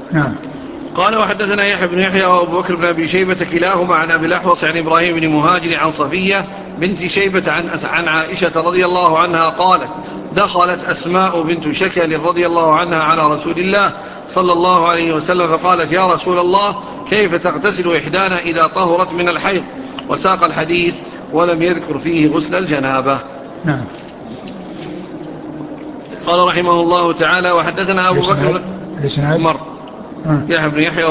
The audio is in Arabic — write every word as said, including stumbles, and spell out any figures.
نعم. قال وحدثنا يحيى بن يحيى وأبو بكر بن أبي شيبة كلاهما عن أبي الأحوص عن إبراهيم بن مهاجر عن صفية بنت شيبة عن, عن عائشة رضي الله عنها قالت دخلت أسماء بنت شكل رضي الله عنها على رسول الله صلى الله عليه وسلم فقالت يا رسول الله كيف تغتسل إحدانا إذا طهرت من الحيض؟ وساق الحديث ولم يذكر فيه غسل الجنابة. نعم. قال رحمه الله تعالى وحدثنا أبو بكر الإسناد مر آه. يحيى بن يحيى